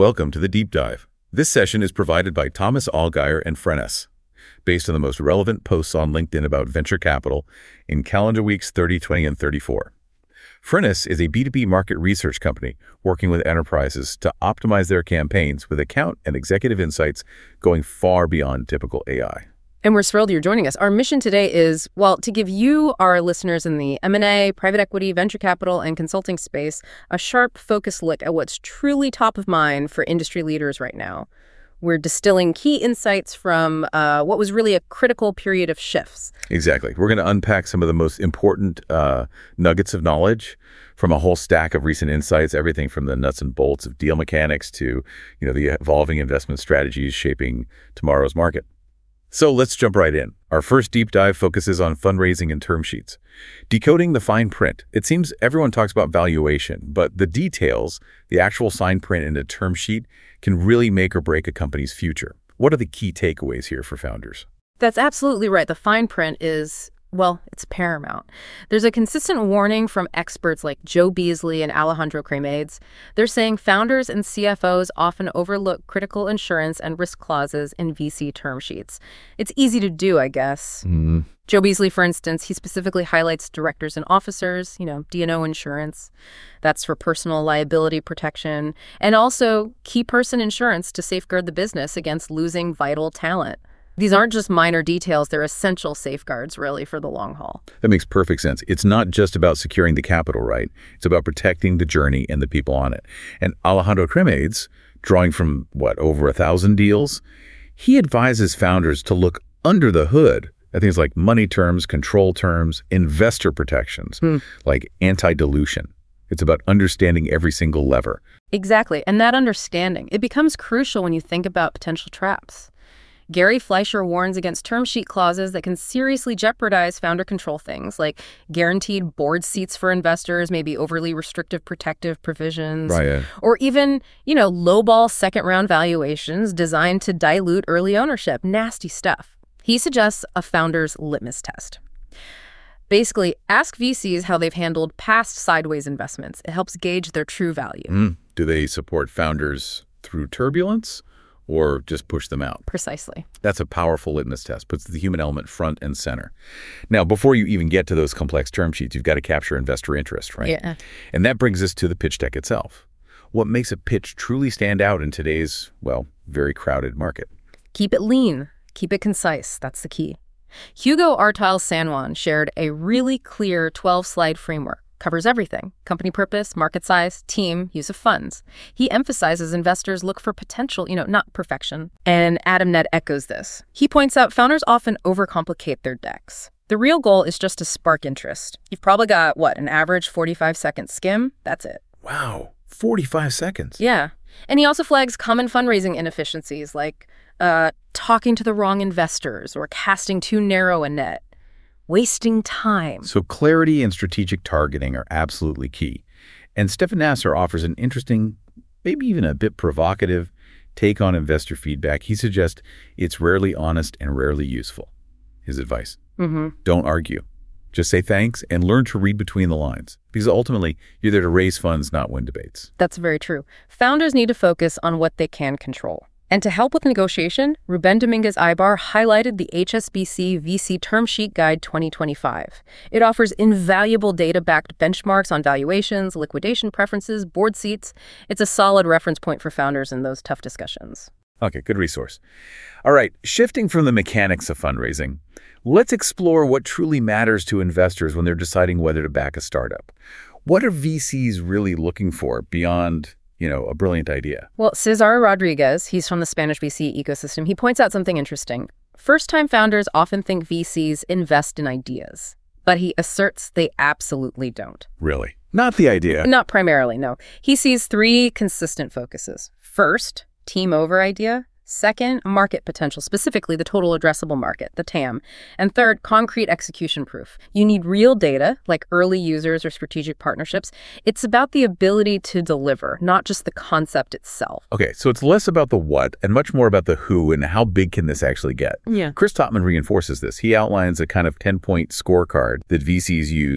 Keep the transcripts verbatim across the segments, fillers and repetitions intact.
welcome to the Deep Dive. This session is provided by Thomas Allgeier and Freness, based on the most relevant posts on LinkedIn about venture capital in calendar weeks thirty, twenty, and thirty-four. Freness is a B two B market research company working with enterprises to optimize their campaigns with account and executive insights going far beyond typical A I. And we're thrilled you're joining us. Our mission today is, well, to give you, our listeners in the M and A, private equity, venture capital, and consulting space, a sharp, focused look at what's truly top of mind for industry leaders right now. We're distilling key insights from uh, what was really a critical period of shifts. Exactly. We're going to unpack some of the most important uh, nuggets of knowledge from a whole stack of recent insights, everything from the nuts and bolts of deal mechanics to, you know, the evolving investment strategies shaping tomorrow's market. So let's jump right in. Our first deep dive focuses on fundraising and term sheets. Decoding the fine print. It seems everyone talks about valuation, but the details, the actual fine print in a term sheet, can really make or break a company's future. What are the key takeaways here for founders? That's absolutely right. The fine print is, well, it's paramount. There's a consistent warning from experts like Joe Beasley and Alejandro Cremades. They're saying founders and C F Os often overlook critical insurance and risk clauses in V C term sheets. It's easy to do, I guess. Mm-hmm. Joe Beasley, for instance, he specifically highlights directors and officers, you know, D and O insurance. That's for personal liability protection, and also key person insurance to safeguard the business against losing vital talent. These aren't just minor details, they're essential safeguards, really, for the long haul. That makes perfect sense. It's not just about securing the capital, right? It's about protecting the journey and the people on it. And Alejandro Cremades, drawing from, what, over a thousand deals, he advises founders to look under the hood at things like money terms, control terms, investor protections, hmm. like anti-dilution. It's about understanding every single lever. Exactly. And that understanding, it becomes crucial when you think about potential traps. Gary Fleischer warns against term sheet clauses that can seriously jeopardize founder control things like guaranteed board seats for investors, maybe overly restrictive protective provisions, right, yeah. or even, you know, lowball second round valuations designed to dilute early ownership. Nasty stuff. He suggests a founder's litmus test. Basically, ask V Cs how they've handled past sideways investments. It helps gauge their true value. Mm. Do they support founders through turbulence? Or just push them out? Precisely. That's a powerful litmus test, puts the human element front and center. Now, before you even get to those complex term sheets, you've got to capture investor interest, right? Yeah. And that brings us to the pitch deck itself. What makes a pitch truly stand out in today's, well, very crowded market? Keep it lean. Keep it concise. That's the key. Hugo Artile-San Juan shared a really clear twelve-slide framework. Covers everything: company purpose, market size, team, use of funds. He emphasizes investors look for potential, you know, not perfection. And Adam Nett echoes this. He points out founders often overcomplicate their decks. The real goal is just to spark interest. You've probably got, what, an average forty-five second skim? That's it. Wow, forty-five seconds. Yeah. And he also flags common fundraising inefficiencies like uh, talking to the wrong investors or casting too narrow a net. Wasting time. So clarity and strategic targeting are absolutely key. And Stefan Nasser offers an interesting, maybe even a bit provocative take on investor feedback. He suggests it's rarely honest and rarely useful. His advice. Mm-hmm. Don't argue. Just say thanks and learn to read between the lines. Because ultimately, you're there to raise funds, not win debates. That's very true. Founders need to focus on what they can control. And to help with negotiation, Ruben Dominguez-Ibar highlighted the H S B C V C Term Sheet Guide twenty twenty-five. It offers invaluable data-backed benchmarks on valuations, liquidation preferences, board seats. It's a solid reference point for founders in those tough discussions. Okay, good resource. All right, shifting from the mechanics of fundraising, let's explore what truly matters to investors when they're deciding whether to back a startup. What are V Cs really looking for beyond, you know, a brilliant idea? Well, Cesar Rodriguez, he's from the Spanish V C ecosystem. He points out something interesting. First-time founders often think V Cs invest in ideas, but he asserts they absolutely don't. Really? Not the idea? Not primarily, no. He sees three consistent focuses. First, team over idea. Second, market potential, specifically the total addressable market, the T A M. And third, concrete execution proof. You need real data, like early users or strategic partnerships. It's about the ability to deliver, not just the concept itself. Okay, so it's less about the what and much more about the who and how big can this actually get. Yeah. Chris Topman reinforces this. He outlines a kind of ten-point scorecard that V Cs use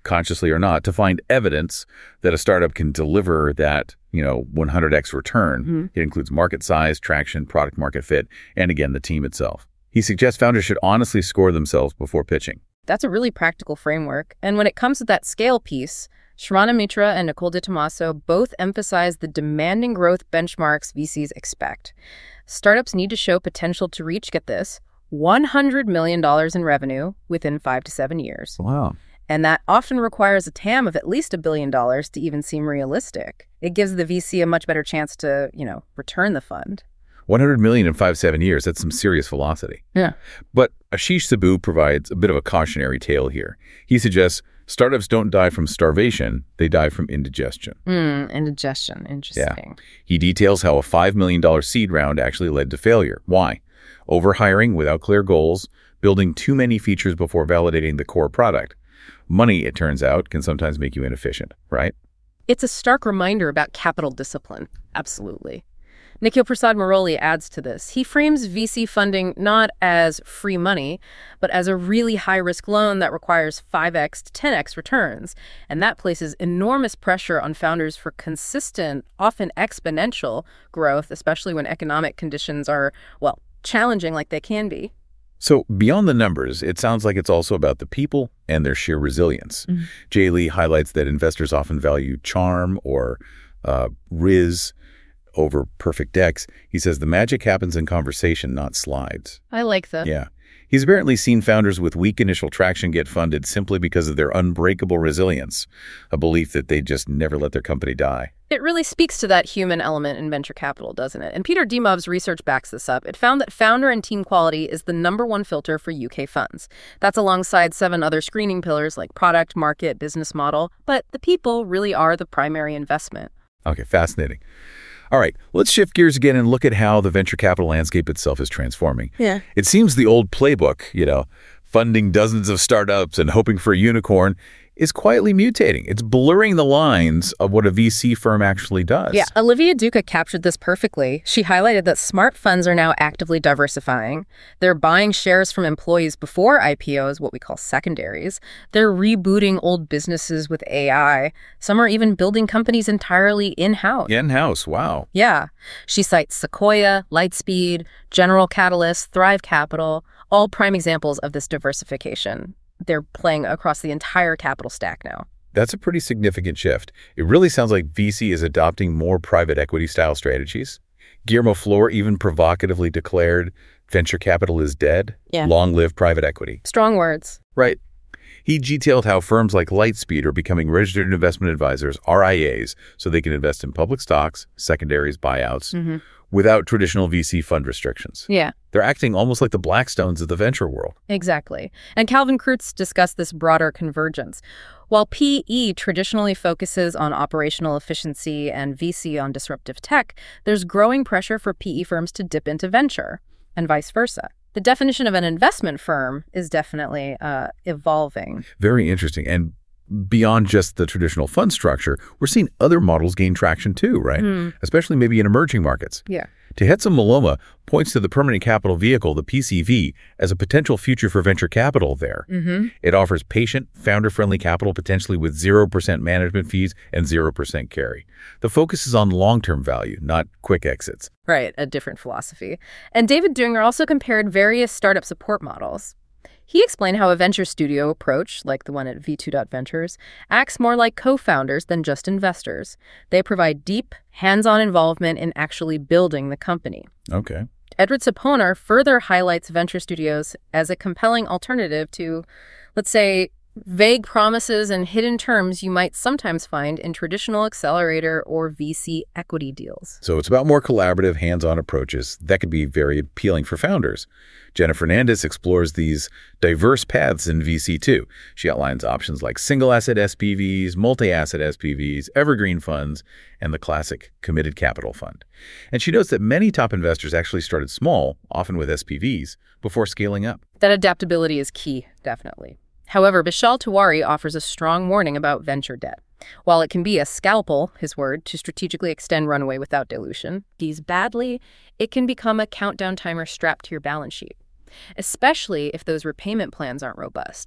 consciously or not, to find evidence that a startup can deliver that, you know, one hundred x return. Mm-hmm. It includes market size, traction, product market fit, and again, the team itself. He suggests founders should honestly score themselves before pitching. That's a really practical framework. And when it comes to that scale piece, Shravana Mitra and Nicole DeTomaso both emphasize the demanding growth benchmarks V Cs expect. Startups need to show potential to reach, get this, one hundred million dollars in revenue within five to seven years. Wow. And that often requires a T A M of at least a billion dollars to even seem realistic. It gives the V C a much better chance to, you know, return the fund. one hundred million in five, seven years, that's some serious velocity. Yeah. But Ashish Sabu provides a bit of a cautionary tale here. He suggests startups don't die from starvation, they die from indigestion. Mm, indigestion, interesting. Yeah. He details how a five million dollars seed round actually led to failure. Why? Overhiring without clear goals, building too many features before validating the core product. Money, it turns out, can sometimes make you inefficient, right? It's a stark reminder about capital discipline. Absolutely. Nikhil Prasad Murali adds to this. He frames V C funding not as free money, but as a really high-risk loan that requires five x to ten x returns. And that places enormous pressure on founders for consistent, often exponential growth, especially when economic conditions are, well, challenging like they can be. So beyond the numbers, it sounds like it's also about the people and their sheer resilience. Mm-hmm. Jay Lee highlights that investors often value charm or uh, riz over perfect decks. He says the magic happens in conversation, not slides. I like that. Yeah. He's apparently seen founders with weak initial traction get funded simply because of their unbreakable resilience, a belief that they just never let their company die. It really speaks to that human element in venture capital, doesn't it? And Peter Dimov's research backs this up. It found that founder and team quality is the number one filter for U K funds. That's alongside seven other screening pillars like product, market, business model. But the people really are the primary investment. Okay, fascinating. All right, let's shift gears again and look at how the venture capital landscape itself is transforming. Yeah. It seems the old playbook, you know, funding dozens of startups and hoping for a unicorn, is quietly mutating. It's blurring the lines of what a V C firm actually does. Yeah, Olivia Duca captured this perfectly. She highlighted that smart funds are now actively diversifying. They're buying shares from employees before I P Os, what we call secondaries. They're rebooting old businesses with A I. Some are even building companies entirely in-house. In-house, wow. Yeah. She cites Sequoia, Lightspeed, General Catalyst, Thrive Capital, all prime examples of this diversification. They're playing across the entire capital stack now. That's a pretty significant shift. It really sounds like V C is adopting more private equity-style strategies. Guillermo Flor even provocatively declared, venture capital is dead. Yeah. Long live private equity. Strong words. Right. He detailed how firms like Lightspeed are becoming registered investment advisors, R I As, so they can invest in public stocks, secondaries, buyouts, mm-hmm. without traditional V C fund restrictions. Yeah. They're acting almost like the Blackstones of the venture world. Exactly. And Calvin Kreutz discussed this broader convergence. While P E traditionally focuses on operational efficiency and V C on disruptive tech, there's growing pressure for P E firms to dip into venture, and vice versa. The definition of an investment firm is definitely uh, evolving. Very interesting. And beyond just the traditional fund structure, we're seeing other models gain traction too, right? Mm. Especially maybe in emerging markets. Yeah. Tehetsa Maloma points to the permanent capital vehicle, the P C V, as a potential future for venture capital there. Mm-hmm. It offers patient, founder-friendly capital potentially with zero percent management fees and zero percent carry. The focus is on long-term value, not quick exits. Right, a different philosophy. And David Duringer also compared various startup support models. He explained how a venture studio approach, like the one at V two Ventures, acts more like co-founders than just investors. They provide deep, hands-on involvement in actually building the company. Okay. Edward Saponar further highlights venture studios as a compelling alternative to, let's say, vague promises and hidden terms you might sometimes find in traditional accelerator or V C equity deals. So it's about more collaborative, hands-on approaches that could be very appealing for founders. Jenna Fernandez explores these diverse paths in V C too. She outlines options like single-asset S P Vs, multi-asset S P Vs, evergreen funds, and the classic committed capital fund. And she notes that many top investors actually started small, often with S P Vs, before scaling up. That adaptability is key, definitely. However, Bishal Tiwari offers a strong warning about venture debt. While it can be a scalpel, his word, to strategically extend runway without dilution, these badly, it can become a countdown timer strapped to your balance sheet, especially if those repayment plans aren't robust.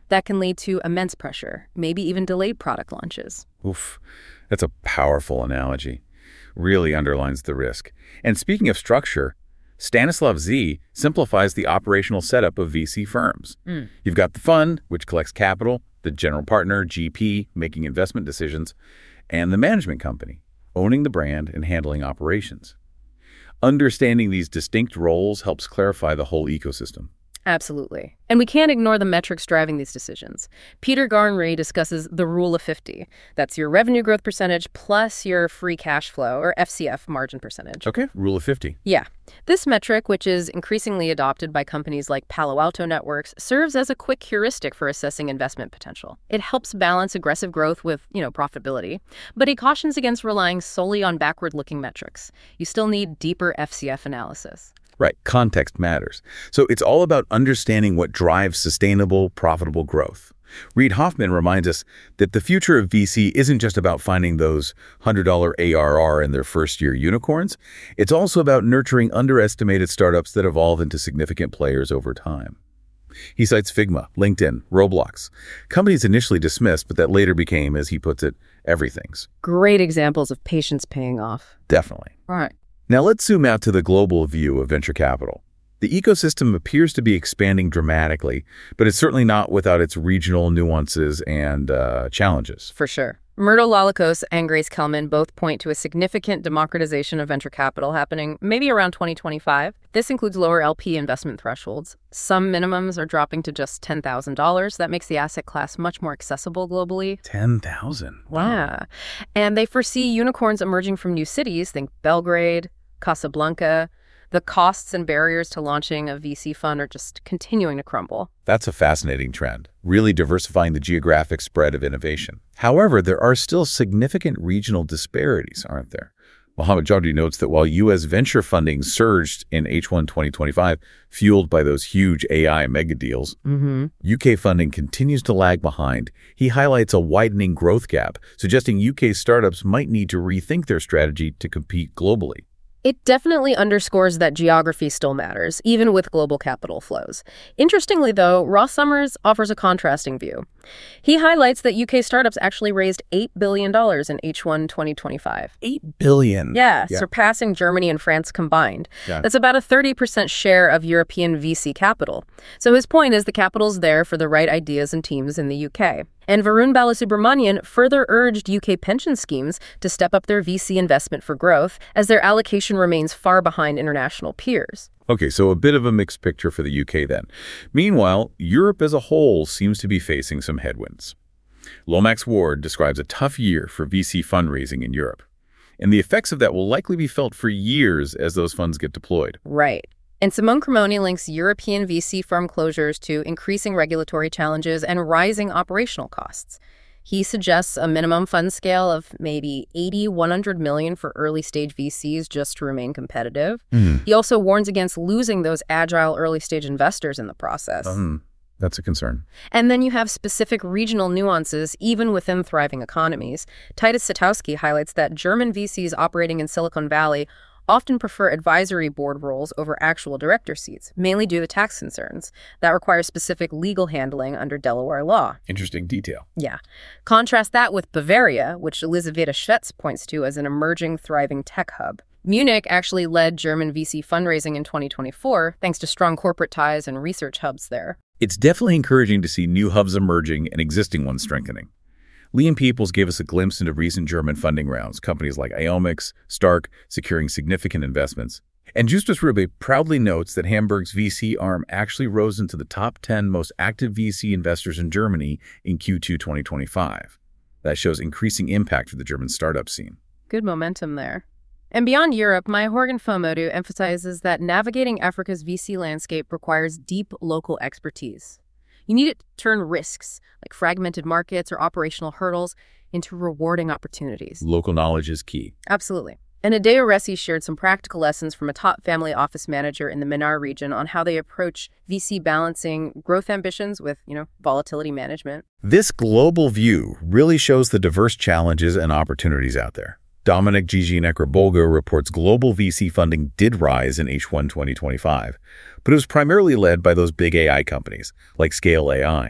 That can lead to immense pressure, maybe even delayed product launches. Oof, that's a powerful analogy. Really underlines the risk. And speaking of structure, Stanislav Z simplifies the operational setup of V C firms. Mm. You've got the fund, which collects capital, the general partner, G P, making investment decisions, and the management company, owning the brand and handling operations. Understanding these distinct roles helps clarify the whole ecosystem. Absolutely. And we can't ignore the metrics driving these decisions. Peter Garnry discusses the rule of fifty. That's your revenue growth percentage plus your free cash flow, or F C F margin percentage. Okay, rule of fifty. Yeah. This metric, which is increasingly adopted by companies like Palo Alto Networks, serves as a quick heuristic for assessing investment potential. It helps balance aggressive growth with, you know, profitability, but he cautions against relying solely on backward-looking metrics. You still need deeper F C F analysis. Right, context matters. So it's all about understanding what drives sustainable, profitable growth. Reid Hoffman reminds us that the future of V C isn't just about finding those one hundred dollar A R R in their first-year unicorns. It's also about nurturing underestimated startups that evolve into significant players over time. He cites Figma, LinkedIn, Roblox, companies initially dismissed but that later became, as he puts it, everythings. Great examples of patience paying off. Definitely. Right. Now let's zoom out to the global view of venture capital. The ecosystem appears to be expanding dramatically, but it's certainly not without its regional nuances and uh, challenges. For sure. Murdo Lalikos and Grace Kelman both point to a significant democratization of venture capital happening maybe around twenty twenty-five. This includes lower L P investment thresholds. Some minimums are dropping to just ten thousand dollars. That makes the asset class much more accessible globally. ten thousand dollars? Wow. Yeah. And they foresee unicorns emerging from new cities, think Belgrade, Casablanca. The costs and barriers to launching a V C fund are just continuing to crumble. That's a fascinating trend, really diversifying the geographic spread of innovation. However, there are still significant regional disparities, aren't there? Mohammed Jawdry notes that while U S venture funding surged in H one twenty twenty-five, fueled by those huge A I mega deals, mm-hmm. U K funding continues to lag behind. He highlights a widening growth gap, suggesting U K startups might need to rethink their strategy to compete globally. It definitely underscores that geography still matters, even with global capital flows. Interestingly, though, Ross Summers offers a contrasting view. He highlights that U K startups actually raised eight billion dollars in H one twenty twenty-five. eight billion dollars? Yeah, yeah, surpassing Germany and France combined. Yeah. That's about a thirty percent share of European V C capital. So his point is the capital's there for the right ideas and teams in the U K. And Varun Balasubramanian further urged U K pension schemes to step up their V C investment for growth as their allocation remains far behind international peers. Okay, so a bit of a mixed picture for the U K then. Meanwhile, Europe as a whole seems to be facing some headwinds. Lomax Ward describes a tough year for V C fundraising in Europe, and the effects of that will likely be felt for years as those funds get deployed. Right. And Simone Cremoni links European V C firm closures to increasing regulatory challenges and rising operational costs. He suggests a minimum fund scale of maybe eighty, one hundred million for early-stage V Cs just to remain competitive. Mm. He also warns against losing those agile early-stage investors in the process. Um, that's a concern. And then you have specific regional nuances, even within thriving economies. Titus Satowski highlights that German V Cs operating in Silicon Valley often prefer advisory board roles over actual director seats, mainly due to tax concerns. That requires specific legal handling under Delaware law. Interesting detail. Yeah. Contrast that with Bavaria, which Elisaveta Schwetz points to as an emerging, thriving tech hub. Munich actually led German V C fundraising in twenty twenty-four, thanks to strong corporate ties and research hubs there. It's definitely encouraging to see new hubs emerging and existing ones strengthening. Liam Peoples gave us a glimpse into recent German funding rounds, companies like Iomics, Stark, securing significant investments. And Justus Rube proudly notes that Hamburg's V C arm actually rose into the top ten most active V C investors in Germany in Q two twenty twenty-five. That shows increasing impact for the German startup scene. Good momentum there. And beyond Europe, Maya Horgan Fomodu emphasizes that navigating Africa's V C landscape requires deep local expertise. You need to turn risks, like fragmented markets or operational hurdles, into rewarding opportunities. Local knowledge is key. Absolutely. And Adeo Ressi shared some practical lessons from a top family office manager in the Minar region on how they approach V C balancing growth ambitions with, you know, volatility management. This global view really shows the diverse challenges and opportunities out there. Dominic Gigi-Nekrabolgo reports global V C funding did rise in H one twenty twenty-five, but it was primarily led by those big A I companies like Scale A I.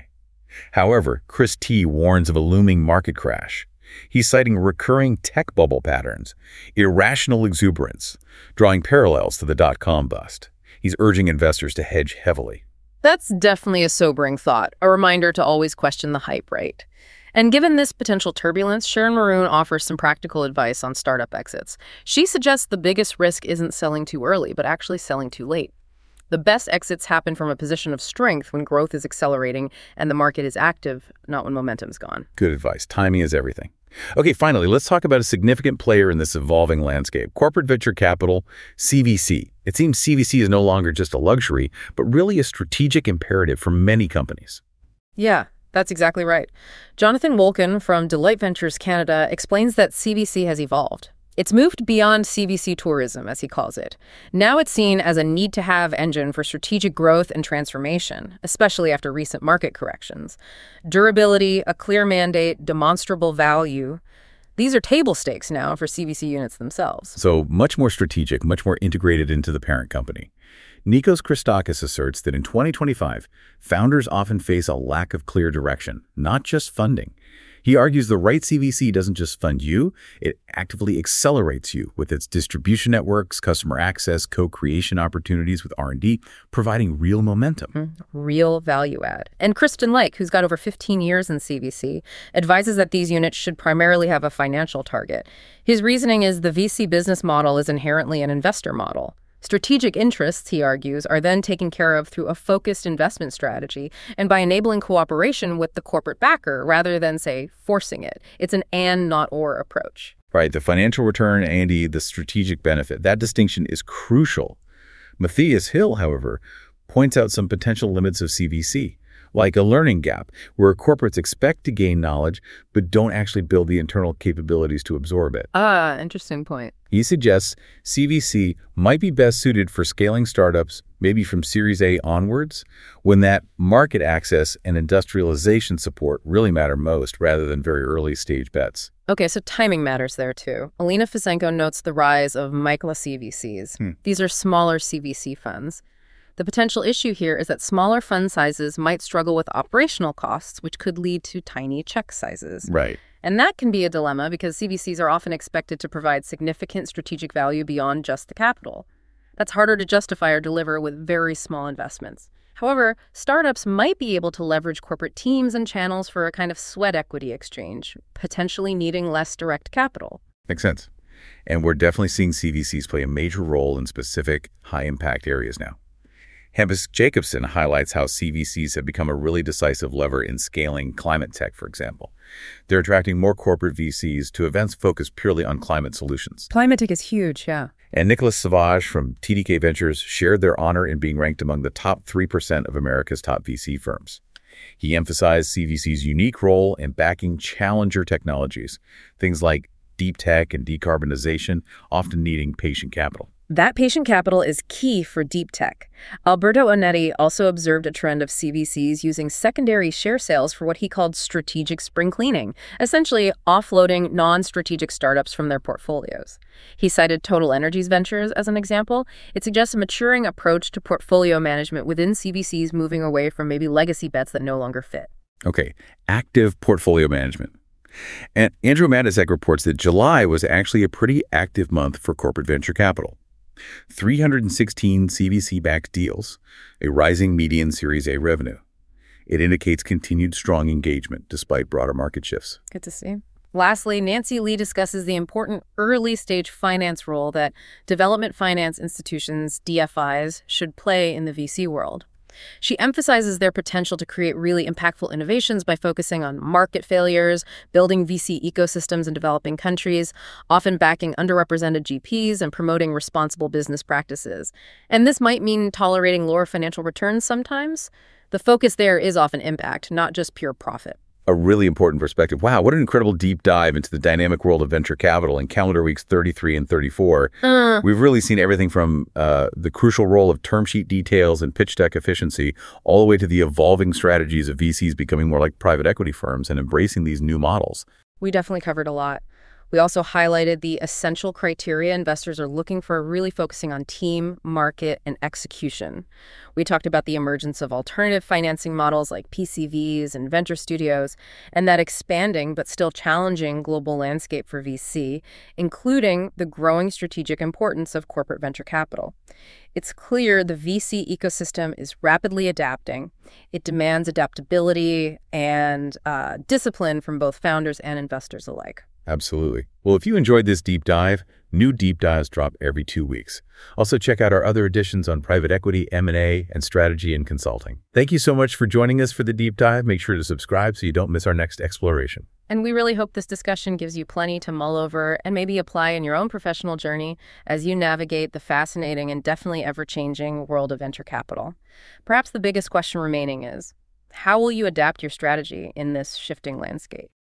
However, Chris T warns of a looming market crash. He's citing recurring tech bubble patterns, irrational exuberance, drawing parallels to the dot-com bust. He's urging investors to hedge heavily. That's definitely a sobering thought, a reminder to always question the hype rate. And given this potential turbulence, Sharon Maroon offers some practical advice on startup exits. She suggests the biggest risk isn't selling too early, but actually selling too late. The best exits happen from a position of strength when growth is accelerating and the market is active, not when momentum's gone. Good advice. Timing is everything. Okay, finally, let's talk about a significant player in this evolving landscape, corporate venture capital, C V C. It seems C V C is no longer just a luxury, but really a strategic imperative for many companies. Yeah, that's exactly right. Jonathan Wolken from Delight Ventures Canada explains that C V C has evolved. It's moved beyond C V C tourism, as he calls it. Now it's seen as a need-to-have engine for strategic growth and transformation, especially after recent market corrections. Durability, a clear mandate, demonstrable value. These are table stakes now for C V C units themselves. So much more strategic, much more integrated into the parent company. Nikos Christakis asserts that in twenty twenty-five, founders often face a lack of clear direction, not just funding. He argues the right C V C doesn't just fund you, it actively accelerates you with its distribution networks, customer access, co-creation opportunities with R and D, providing real momentum. Mm, real value add. And Kristen Lake, who's got over fifteen years in C V C, advises that these units should primarily have a financial target. His reasoning is the V C business model is inherently an investor model. Strategic interests, he argues, are then taken care of through a focused investment strategy and by enabling cooperation with the corporate backer rather than, say, forcing it. It's an and, not or approach. Right, the financial return and the strategic benefit. That distinction is crucial. Matthias Hill, however, points out some potential limits of C V C, like a learning gap, where corporates expect to gain knowledge but don't actually build the internal capabilities to absorb it. Ah, interesting point. He suggests C V C might be best suited for scaling startups, maybe from Series A onwards, when that market access and industrialization support really matter most rather than very early stage bets. Okay, so timing matters there too. Alina Fizenko notes the rise of micro C V Cs. Hmm. These are smaller C V C funds. The potential issue here is that smaller fund sizes might struggle with operational costs, which could lead to tiny check sizes. Right. And that can be a dilemma because C V Cs are often expected to provide significant strategic value beyond just the capital. That's harder to justify or deliver with very small investments. However, startups might be able to leverage corporate teams and channels for a kind of sweat equity exchange, potentially needing less direct capital. Makes sense. And we're definitely seeing C V Cs play a major role in specific high-impact areas now. Hampus Jacobson highlights how C V Cs have become a really decisive lever in scaling climate tech, for example. They're attracting more corporate V Cs to events focused purely on climate solutions. Climate tech is huge, yeah. And Nicholas Savage from T D K Ventures shared their honor in being ranked among the top three percent of America's top V C firms. He emphasized C V C's unique role in backing challenger technologies, things like deep tech and decarbonization, often needing patient capital. That patient capital is key for deep tech. Alberto Onetti also observed a trend of C V Cs using secondary share sales for what he called strategic spring cleaning, essentially offloading non-strategic startups from their portfolios. He cited Total Energies Ventures as an example. It suggests a maturing approach to portfolio management within C V Cs moving away from maybe legacy bets that no longer fit. Okay, active portfolio management. And Andrew Matysek reports that July was actually a pretty active month for corporate venture capital. three hundred sixteen C V C-backed deals, a rising median Series A revenue. It indicates continued strong engagement despite broader market shifts. Good to see. Lastly, Nancy Lee discusses the important early-stage finance role that development finance institutions, D F Is, should play in the V C world. She emphasizes their potential to create really impactful innovations by focusing on market failures, building V C ecosystems in developing countries, often backing underrepresented G Ps and promoting responsible business practices. And this might mean tolerating lower financial returns sometimes. The focus there is often impact, not just pure profit. A really important perspective. Wow, what an incredible deep dive into the dynamic world of venture capital in calendar weeks thirty-three and thirty-four. Uh, We've really seen everything from uh, the crucial role of term sheet details and pitch deck efficiency, all the way to the evolving strategies of V Cs becoming more like private equity firms and embracing these new models. We definitely covered a lot. We also highlighted the essential criteria investors are looking for, really focusing on team, market, and execution. We talked about the emergence of alternative financing models like P C Vs and venture studios, and that expanding but still challenging global landscape for V C, including the growing strategic importance of corporate venture capital. It's clear the V C ecosystem is rapidly adapting. It demands adaptability and uh, discipline from both founders and investors alike. Absolutely. Well, if you enjoyed this deep dive, new deep dives drop every two weeks. Also, check out our other editions on private equity, M and A, and strategy and consulting. Thank you so much for joining us for the deep dive. Make sure to subscribe so you don't miss our next exploration. And we really hope this discussion gives you plenty to mull over and maybe apply in your own professional journey as you navigate the fascinating and definitely ever-changing world of venture capital. Perhaps the biggest question remaining is, how will you adapt your strategy in this shifting landscape?